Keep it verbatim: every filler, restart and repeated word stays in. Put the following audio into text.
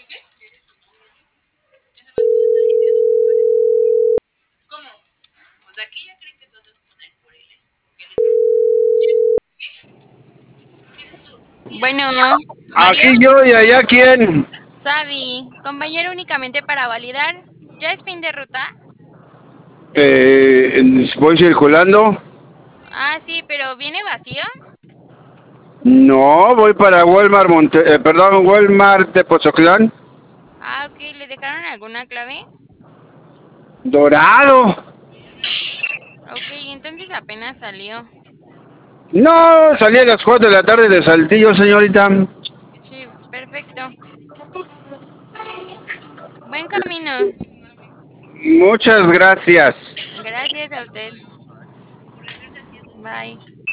Bueno, Mario, Aquí yo y allá quién. Sabi, compañero únicamente para validar. ¿Ya es fin de ruta? Eh, voy circulando. Ah, sí, pero ¿viene vacío? No, voy para Walmart, Monte, eh, perdón, Walmart de Pozoclán. Ah, ok, ¿le dejaron alguna clave? Dorado. Ok, entonces apenas salió. No, salí a las cuatro de la tarde de Saltillo, señorita. Sí, perfecto. Buen camino. Muchas gracias. Gracias a usted. Bye.